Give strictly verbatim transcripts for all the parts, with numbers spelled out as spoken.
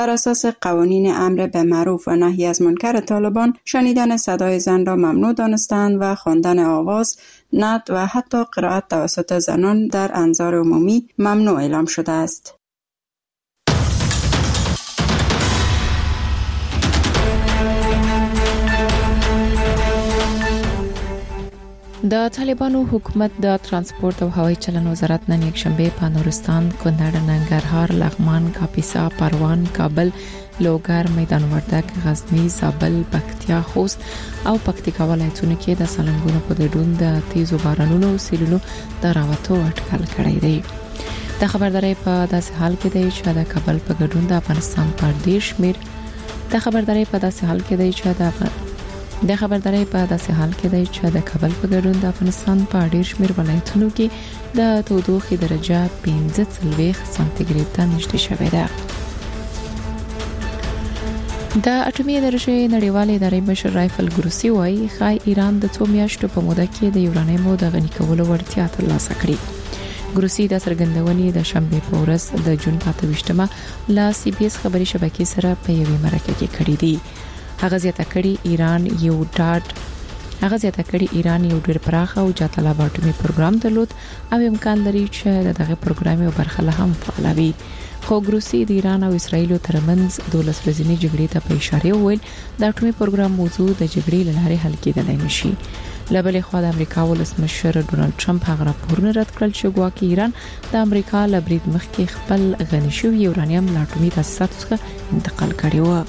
بر اساس قوانین امر به معروف و نهی از منکر طالبان، شنیدن صدای زن را ممنوع دانستند و خواندن آواز، نعت و حتی قرائت توسط زنان در انظار عمومی ممنوع اعلام شده است. د طالبانو حکومت د ترانسپورت او هوایي چلن وزارت نن یکشنبه په نورستان، کونړ، ننګرهار، لغمان، کاپیسا، پروان، کابل، لوګر، میدان وردګ، غزنی، زابل، پکتیا، خوست او پکتیکا ولایتونو کې د سالنګونو په ګډون د تیزو بارانونو او سیلونو د راوتو اټکل کړی دی. د خبرداري په داسې حال کې دی چې د کابل په ګډون د افغانستان په ډیر شمیر د خبرداري په داسې حال کې دی چې د د خبرداري په داسې حال کې دی چې د کابل په ګډون د افغانستان په ډیر شمیر ولایتونو کې د تودوخې درجه پنځه څلوېښت سانتیګریډ ته نږدې شوې ده. د اټومي انرژي نړیوالې ادارې مشر رایفل ګروسی وايي خای ایران د څو میاشتو په موده کې د یورانیمو د غني کولو وړتیا ترلاسه کړې. ګروسی د څرګندونې د شنبه په ورځ د جون په اته ویشتمه لا سی بي اس خبري شبکې سره په یوې مرکه کې کړې دي. هغه زیاته کړي ایران یو ډاډ هغه زیاته کړي ایران یو ډېر پراخه او جاتلا اټومي پروګرام درلود او امکان لري چې دغه پروګرام یو برخه له هم فعالوي. خو ګروسی د ایران او اسرایل ترمنځ دولس ورځې جګړې ته په اشاره وویل د اټومي پروګرام موضوع د جګړې لاره حل کېدلای نشي. لبلې خو د امریکا ولسمشر ډونالد ټرمپ هغه راپورونه رد کړل چې ګواکې ایران د امریکا له برید مخکې خپل غني شوی یورانیم له اټومي تاسیساتو څخه انتقال کړی و.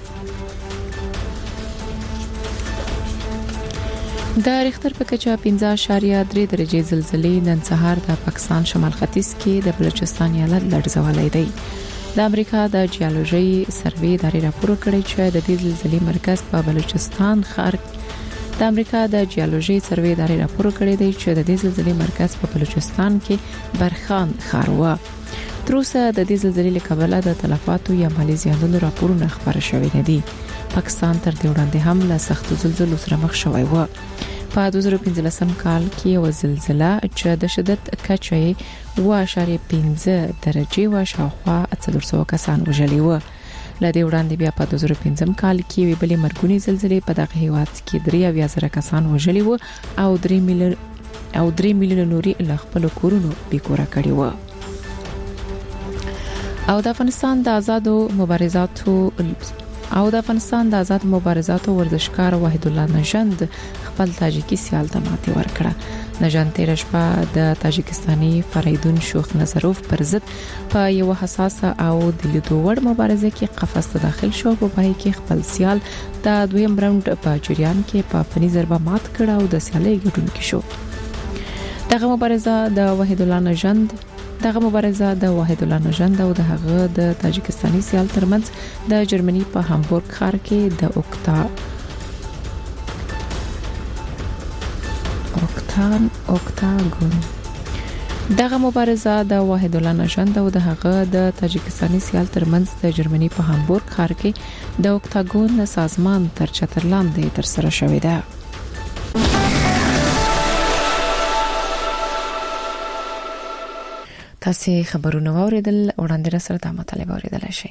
د ریختر په کچه پنځه اعشاریه درې درجه زلزلې نن سهار د پاکستان شمال ختیځ کې د بلوچستان ایالت لړزولې دی. د امریکا د جیولوژي سروې ادارې راپور کړی چې د دې زلزلې مرکز په بلوچستان ښار د امریکا د جیولوژي سروې ادارې راپور کړی دی چې د دې زلزلې مرکز په بلوچستان کې برخان ښار و. تر اوسه د دې زلزلې له کبله د تلفاتو یا مالي زیانونو راپورونه خبر شوي نه دي. پاکستان تر دې وړاندې هم له سختو زلزلو سره مخ شوی و. په دوه زره پنځلسم کال کې یو زلزلہ چې د شدت کچه و اعشاریه پنځه درجه و شاوخوا څلور سوه کسان وژلي و. له دې وړاندې بیا په دوه زره پنځم کال کې وی بلې مرګونی زلزلې په دغه هیواد کې درې اویا زره کسان وژلي و او درې میلیون او درې میلیون نوري له خپل کورونو بیکوره کړي و. او د افغانستان د آزادو مبارزاتو او د افغانستان د آزاد مبارزاتو ورزشکار وحید الله نژند خپل تاجیکی سیال ته ماتې ورکړه. نژند تیر شپه د تاجکستاني فریدون شوخ نظروف پر ضد په یو حساسه او د لیدو وړ مبارزه کې قفس ته داخل شو. په پای کې خپل سیال د دویم راوند په جریان کې په فني ضربه مات کړ او د سیالۍ ګډونکو شو. دغه مبارزه د وحید الله نژند دغه مبارزه د وحید الله نژند او د هغه د تاجکستاني سیال ترمنځ د جرمني په هامبورګ ښار کې د اوکتا اوکتان اوکتاګون دغه مبارزه د وحید الله نژند او د هغه د تاجکستاني سیال ترمنځ د جرمني په هامبورګ ښار کې د اوکتاګون سازمان تر چتر لاندې ترسره شوې ده. تاسو خبرونه واوریدل، وړاندې را سره د مطالبه اوریدل شي.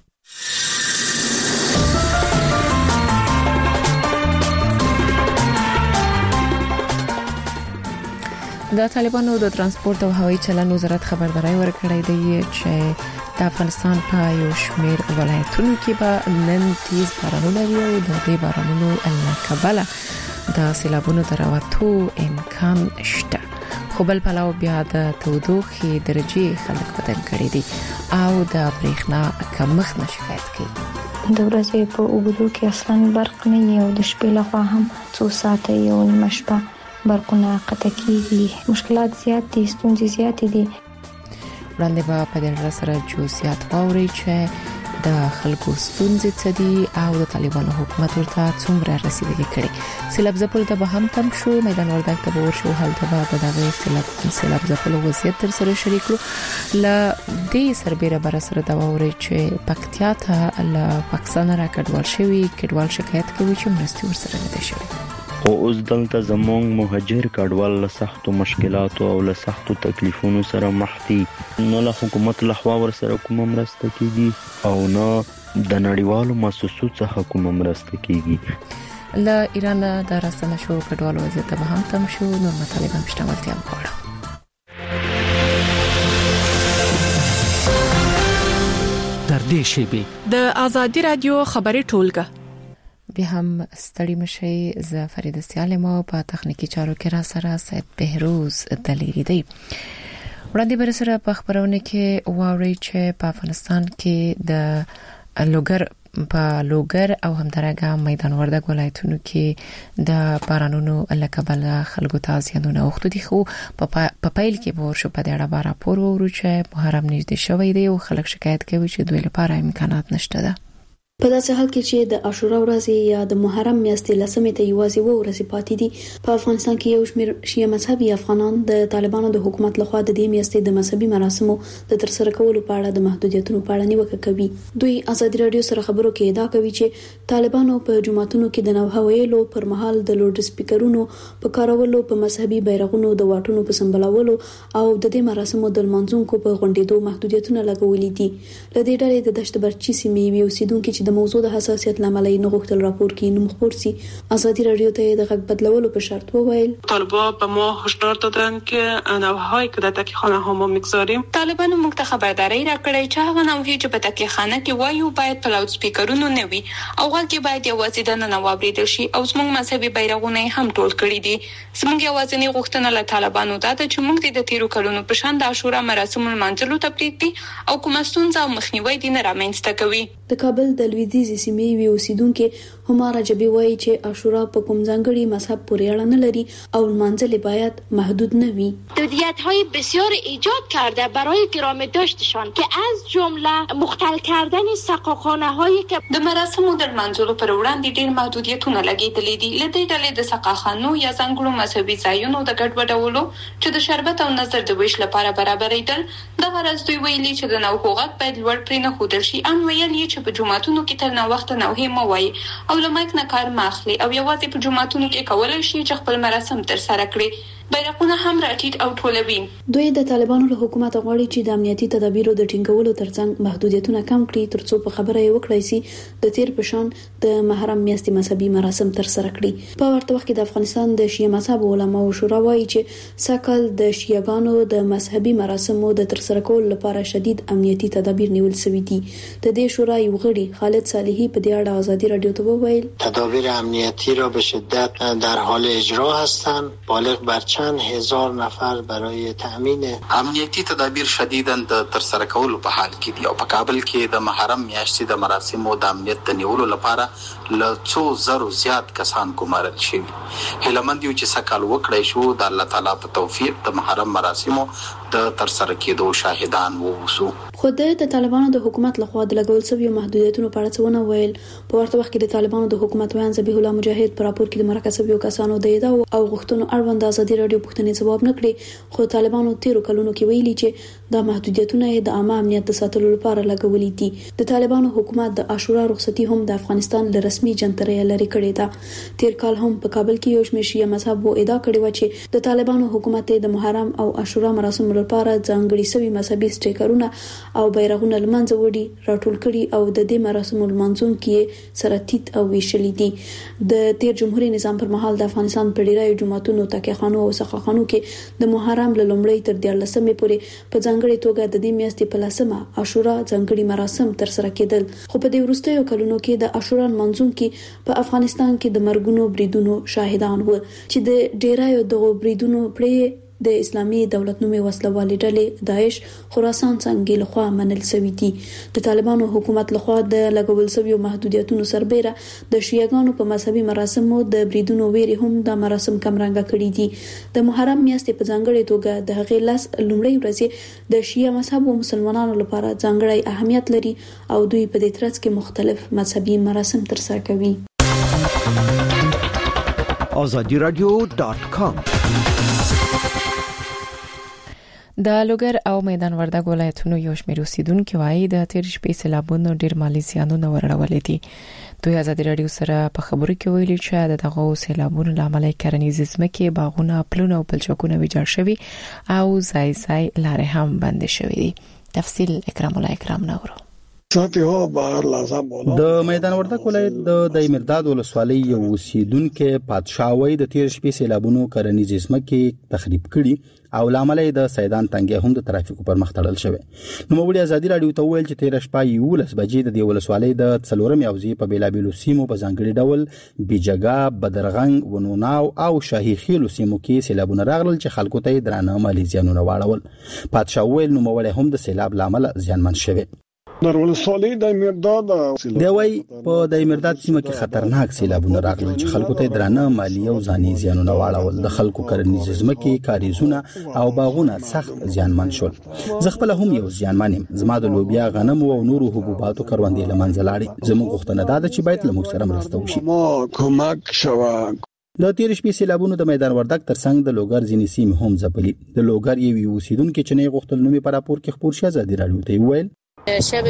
د طالبانو د ترانسپورت او هوایي چلن وزارت خبرداري ورکړې ده چې د افغانستان په یو شمېر ولایتونو کې به نن تیز بارانونه وي او د دې بارانونو له کبله د سیلابونو د راوتو امکان شته. خو بل پلاو بیا د تودوخې درجه خلک بدن کړي دي او د برېښنا کمښت نه شکایت کوي. د ورځې په اوږدو کې اصلا برق نه وي او د شپې لخوا هم څو ساعته یو نیمه شپه برقونه قطع کیږي. مشکلات زیات دي، ستونزې زیاتې دي. وړاندې به په دې سره جزئیات واوري چې د خلکو ستونزې څه دي او د طالبانو حکومت ورته څومره رسیدګي کړي. سیلاب ځپل ته به هم تم شو، میدان وردګ ته به ورشو، هلته به د دغه سیلاب سیلاب ځپل وضعیت تر سره شریک کړو. ل دې سربېره بر سره دا ووري چې پکتیا ته ل پاکستان را کډوال شوی کډوال شکایت کوي چې مرستي ورسره نه دي شوی. خو اوس دلته زموږ مهاجر کډوال له سختو مشکلاتو او له سختو تکلیفونو سره مخ دي. نه له حکومت لخوا ورسره کومه مرسته کیږي او نه د نړیوالو مؤسسو څخه کومه مرسته کیږي. له ایران د راستنه شو کډوالو وضعیت به هم تم شو. نور مطالب هم شته ولتیا وکړو. تر دې شیبې د ازادي رادیو خبري ټولګه به هم ستړي مشي. ز فرید سیالمو په تخنیکی چارو کې را سره سید بهروز دلیری دی. وړاندې بر سره په خبرونه کې واوري چې په افغانستان کې د لوګر په لوګر او همدارنګه میدان وردګ ولایتونو کې د بارانونو لکبل خلکو ته زیانونه وخت دي. خو په پیل کې به ورشو په دې اړه راپور ورو چې محرم نږدې شوی دی او خلک شکایت کوي چې دوی لپاره امکانات نشته ده. په داسې حال کې چې د عاشورا ورځ یا د محرم میاشتې لسمې ته یوازې و ورځې پاتې دي، په افغانستان کې یو شمېر شیعه مذهبي افغانان د طالبانو د حکومت لخوا د دې میاشتې د مذهبي مراسمو د ترسره کولو په اړه د محدودیتونو په اړه نیوکه کوي. دوی ازادي رادیو سره خبرو کې ادعا کوي چې طالبانو په جماعتونو کې د نوښت ویلو پر مهال د لوډ سپیکرونو په کارولو، په مذهبي بیرغونو د واټونو په سمبالولو او د دې مراسمو د لمانځونکو په غونډېدو محدودیتونه لګولې دي. لدې ډلې د دشت برچی سیمې یو سیدونکو چې د موضوع د حساسیت لامل یې نه غوښتل راپور کې نوم خبر سي. ازادي رادیو ته د غږ بدلولو په شرط وویل طالبان به ما هشدار دادن که نوهای که در تکیه‌خانه ها ما میگذاریم. طالبانو موږ ته خبرداري راکړې چې هغه نوهي چې په تکیه‌خانه کې وایو باید په لاوډ سپیکرونو نه وي او غږ باید یوازې د نن واوریدل شي او زموږ مذهبي بیرغونه هم ټول کړی دي. زموږ یوازینی غوښتنه له طالبانو دا ده چې موږ د تیرو کلونو په شان د عاشورا مراسم منځلو ته پریږدي او کوم ستونزه او مخنیوي دي نه رامنځته کوي. د کابل د لویدیځ سیمې وی اوسیدونکو هماره جبي وایي چې عاشورا په کوم ځانګړي مذهب پورې اړه نه لري او منځل باید محدود نه وي. محدودیت‌های بسیار ایجاد کرده برای گرامی داشتشان که از جمله مختل کردن سقاخانه‌هایی که د مراسمو د منځلو پر وړاندې ډېر محدودیتونه لګیدلې دي. لدې ډلې د سقاخانو یا ځانګړو مذهبي ځایونو د ګډوډولو چې د شربت او نظر د ویش لپاره برابرېدل. د غرض دوی ویلي چې د نو حقوق باید لوړ پرې نه خودل شي. ان ویلي چې په جمعتونو کې تر نو وخت نه وه مو وای او لمایک نه کار ماخلي او یوازې په جمعتونو کې کولای شي چې خپل مراسم تر سره کړي. بیرغونه هم راټیټ او ټولوي. دوی د طالبانو له حکومت غواړي چې د امنیتي تدابیرو د ټینګولو ترڅنګ محدودیتونه کم کړي ترڅو په خبره یې وکړای شي د تیر پشان د محرم میاشتې مذهبي مراسم تر سره کړي. په ورته وخت کې د افغانستان د شیعه مذهب علماو شورا وایي چې ساکل د شیعاګانو د مذهبي مراسمو د تر سره کولو لپاره شدید امنیتي تدابیر نیول شوي دي. د دې شورا یو غړي خالد صالحي په دې اړه ازادي رادیو ته وویل تدابیر امنیتی را به شدت در حال اجرا هستند. بالغ بر چند هزار نفر برای تامین امنیتی تدابیر شدیداً د تر سره کولو په حال کې دي او په کابل کې د محرم میاشتې د مراسمو د امنیت د نیولو لپاره له څو زرو زیات کسان ګمارل شوي. هیلمند یو چې سکال وکړای شو د الله تعالی په توفیق د محرم مراسمو د تر سره کېدو شاهدان ووسو. خو د طالبانو د حکومت لخوا د لګول شوی محدودیتونو په اړه څه ونه ویل. په ورته وخت کې د طالبانو د حکومت ویان ذبیح الله مجاهد په راپور کې د مرکز سویو کسانو د ادعا او غوښتنو اړوند ازادي رادیو پوښتنې ځواب نه کړي. خو طالبانو تیرو کلونو کې ویلي چې د محدودیتونو د عامه امنیت د ساتلو لپاره لګولې دي. د طالبانو حکومت د عاشورا رخصتي هم د افغانستان له رسمي جنترې لري کړې ده. تیر کال هم په کابل کې یو شمېر شیعه مذهب وو ادعا کړې و چې د طالبانو حکومت د محرم او عاشورا مراسم لپاره ځانګړي سوي مذهبي سټیکرونه او بیرغونه لمنځه وړي راټول کړي او د دې مراسمو لمانځونکو سره تیت او ویشلې دي. د تیر جمهوریت نظام پر مهال د افغانستان په ډیری جماعتونو تکیه‌خانو او سقاخانو کې د محرم له لومړۍ تر دیارلسمې پورې په ځانګړي توګه د دې میاشتې په لسمه عاشورا ځانګړي مراسم تر سره کېدل. خو په دې وروستیو کلونو کې د عاشورا منځونکو په افغانستان کې د مرګونو بریدونو شاهدان و چې د ډیرایو دغو بریدونو پرې د اسلامي دولت نومي وسلوالې ډلې داعش خراسان څنګه لخوا منل شوی دي. د طالبانو حکومت لخوا د لګول شوی محدودیتونو سربېره د شیعاګانو په مذهبي مراسمو د بریدونو ویري هم د مراسم کمرنګ کړي دي. د محرم میاشتې په ځانګړي توګه د هغې لاس لومړی ورځې د شیعه مذهب او مسلمانانو لپاره ځانګړی اهمیت لري او دوی په دې ترڅ کې مختلف مذهبي مراسم ترسره کوي. azadi radio dot com د لوګر او میدان وردګ ولایتونو یو شمېر اوسیدونکو وایي د تیر شپې سیلابونو ډېر مالي زیانونه ورړولې دي. دوی ازادي راډیو سره په خبرو کې ویلي چې د دغه سیلابونو لامل کرنیز ځمکې، باغونه، پلونه او پلچکونه ویجاړ شوي او ځای ځای لارې هم بند شوي دي. تفصیل اکرام الله اکرام نورو. د میدان وردګ ولایت د دایمرداد ولسوالۍ یو اوسیدونکو پادشاوي د تیر شپې سیلابونو کرنیز ځمکې تخریب کړي او لامل د سیدان تنګي هم د ترافیکو پر مخ تړل شوی. نو موږ ازادي راډیو ته ویل چې تیر شپه یولس بجې د دې ولسوالۍ د څلورم یوځي په بیلابیلو سیمو په ځانګړي ډول بیجګا، بدرغنګ، ونوناو او شاهي خیلو سیمو کې سیلابونه راغلل چې خلکو ته درانه مالي زیانونه واړول. پادشاوي نو موږ هم د سیلاب لامل زیانمن شوی. در ولسوالۍ د دایمرداد دی وای په دایمرداد سیمه کې خطرناک سیلابونه راغلل چې خلکو ته درانه مالی او ځاني زیانونه واړول. د خلکو کرنیز ځمکې، کاریزونه او باغونه سخت زیانمن شول. زه خپل هم یو زیانمن یم. زما د لوبیا، غنم او نورو حبوباتو کروندې لمنځه لاړې. زموږ غوښتنه ده چې باید له موږ سره مرسته وشي. ما کومک شوه. د تیر شپې سیلابونو د میدان وردګ ترڅنګ د لوګر ځینې سیمې هم ځپلي. د لوګر یو اوسیدونکو چې نه غوښتل نومي پر راپور کې خبر شي ازادي راډیو ته ویل شب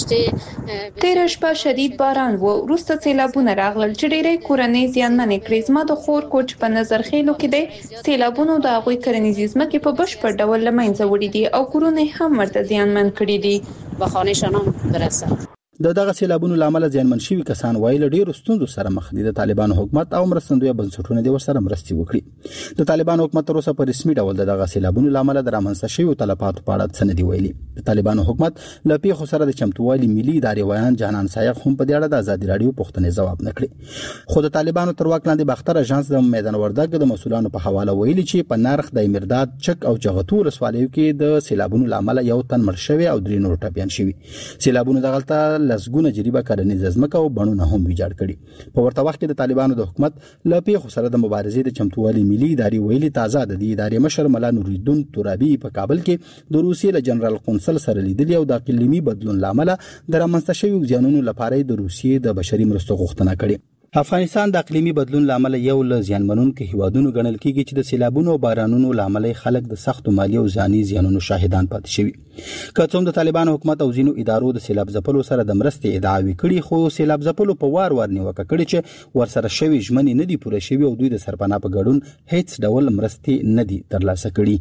گذشته تیر شپه شدید باران و وروسته سیلابونه راغلل چې ډېرې کورنۍ زیانمنې کړې. زما د خور کوچ په نظر خېلو کې د سیلابونو د هغوی کرنیز ځمکې په بشپړ ډول له منځه وړي دي او کورونه هم ورته زیانمن کړي دي. به خانه‌شان هم برسه. د دغه سیلابونو لامل زیانمن شوي کسان وایي له ډېرو ستونزو سره مخ دي. د طالبانو حکومت او مرستندوی بنسټونه د ورسره مرستې وکړي. د طالبانو حکومت تر اوسه په رسمي ډول دغه سیلابونو لامل د رامنځته شویو تلفاتو په اړه څه نه دی ویلي. د طالبانو حکومت له پیښو سره د چمتووالي ملي ادارې ویان جانان سایق هم په دې اړه د ازادي راډیو پوښتنې ځواب نه کړي. خو د طالبانو تر واک لاندې باختر اژانس د میدان وردګ د مسولانو په حواله ویلي چې په نرخ د امرداد، چک او جغتو ولسوالیو کې د سیلابونو لامل یو تن مړ شوی او درې نور ټپيان شوي. سیلابونو دغلطه لسګونه جریبه کرنیز ځمکه او بڼونه هم ویجاړ کړي. په ورته وخت کې د طالبانو د حکومت له پیښو سره د مبارزې د چمتووالي ملي ادارې ویلي تازه د دې ادارې مشر ملا نوریدون ترابي په کابل کې د روسیې له جنرال قونسل سره لیدلي او د اقلیمي بدلون لامل د رامنځته شویو زیانونو لپاره د روسیې د بشري مرستو غوښتنه کړې. افغانستان د اقلیمي بدلون لامل یو له زیانمنونکو هیوادونو ګڼل کیږي چې د سیلابونو او بارانونو لامل خلک د سختو مالي او ځاني زیانونو شاهدان پاتې شوي. که څوم د طالبانو حکومت او ځینو ادارو د سیلاب ځپلو سره د مرستې ادعاوې کړي، خو سیلاب ځپلو په وار وار نیوکه کړي چې ورسره شوي ژمنې نه دي پوره شوي او دوی د سرپناه په ګډون هیڅ ډول مرستې نه دي ترلاسه کړي.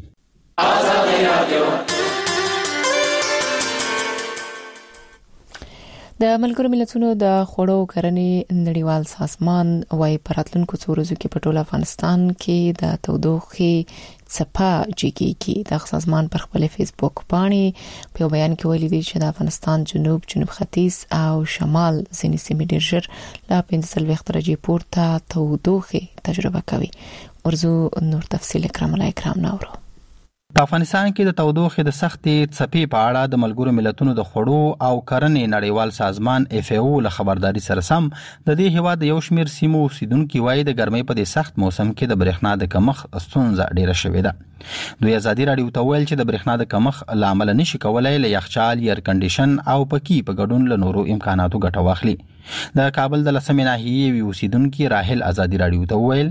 د ملګرو ملتونو د خوړو کرنې نړیوال سازمان وايي په راتلونکو څو ورځو کې په ټول افغانستان کې د تودوخې څپه جګیږي. د سازمان پر خپل فیسبوک باندې په بیان کې ویلي دي چې د افغانستان جنوب، جنوب ختیځ او شمال ځینې سیمې ډېر ژر لا پنځه څلوېښت درجې پورته تودوخې تجربه کوي. ورزو نور تفصیل اکرام الله اکرام نورو. په افغانستان کې د تودوخې د سختې څپې په اړه د ملګرو ملتونو د خوړو او کرنې نړیوال سازمان اف ای او له خبرداري سره سم د دې هیواد یو شمېر سیمو اوسیدونکو وایي د ګرمۍ په دې سخت موسم کې د برېښنا د کمښت ستونزه ډېره شوې ده. دوی ازادي راډیو ته ویل چې د برېښنا د کمښت لامل نشي کولای له یخچال، ایر کنډیشن او پکې په ګډون له نورو امکاناتو ګټه واخلي. د کابل د لسمې ناحیې وی اوسیدونکو راحل ازادي راډیو ته ویل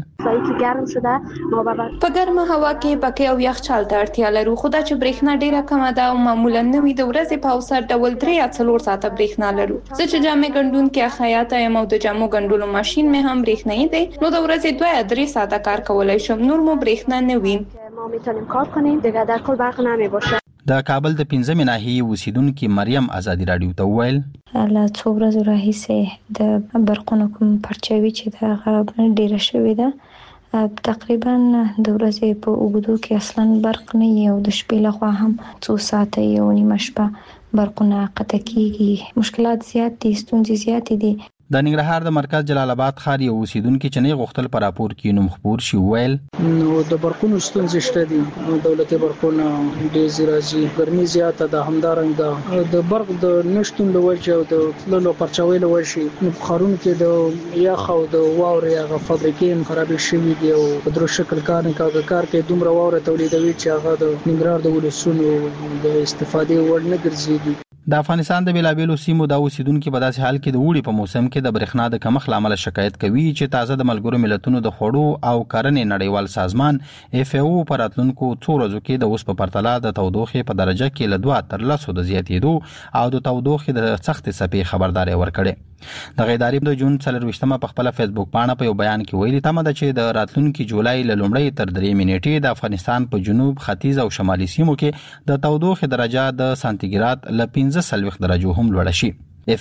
په ګرمه هوا کې پکې او یخچال ته اړتیا لرو، خو دا چې برېښنا ډیره کمه ده او معمولا نوې د ورځې په اوسط ډول درې یا څلور ساعته برېښنا لرو. زه چې جامې ګنډونکې خیاطه یم او د جامو ګنډلو ماشین مې هم برېښنایي دی، نو د ورځې دوه یا درې ساعته کار کولی شم، نور مو برېښنا نه وي. ما میتونیم کار کنیم دیگه در کل برق نمیباشه. د کابل د پنځمې ناحیې اوسیدونکو مریم ازادي راډیو ته ویل له څو ورځې راهیسې د برقونو کوم پرچاوي چې دا ډیره شوې ده، تقریبا د ورځې په اوږدو کې اصلا برق نه وي او د شپې لخوا هم څو ساعته یو نیمه شپه برقونه قطع کیږي. مشکلات زیات دي، ستونزې زیاتې دي. د ننګرهار د مرکز جلال آباد ښار یو اوسیدونکو چې نه غوښتل پر راپور کې نوم خبر شي ویل نو د برقونو ستونزې شته دي، دولتي برقونه ډېر راځي، ګرمي زیاته ده، همدارنګه د برق د نشټون له وجې او د تللو پرچاوي له وجې نو خارونو کې د یخ او د واورې هغه فابریکې هم خرابې شوي دي او په درو شکل کار نه کوي کار کې دومره واوره تولیدوي چې هغه د ننګرهار د ولسونو د استفادې وړ نه ګرځي. د افغانستان د بیلابیلو سیمو د اوسیدونکو په داسې حال کې د وړي په موسم کې د برېښنا د کمښت لامل شکایت کوي چې تازه د ملګرو ملتونو د خوړو او کرنې نړیوال سازمان اف ای او پر راتلونکو څو ورځو کې د اوس په پرتله د تودوخې په درجه کې له دوه تر لسو د زیاتېدو او د تودوخې د سخت څپې خبرداري ورکړې. د ادارې د جون څلرویشتمه په خپل فیسبوک باندې په یو بیان کې ویلي تمه ده چې د راتلونکي جولای له لومړۍ تر درې نیټې د افغانستان په جنوب، ختیځ او شمالي سیمو کې د تودوخې درجه د سانتیګراد له پنځه څلوېښت درجو هم لوړه شي.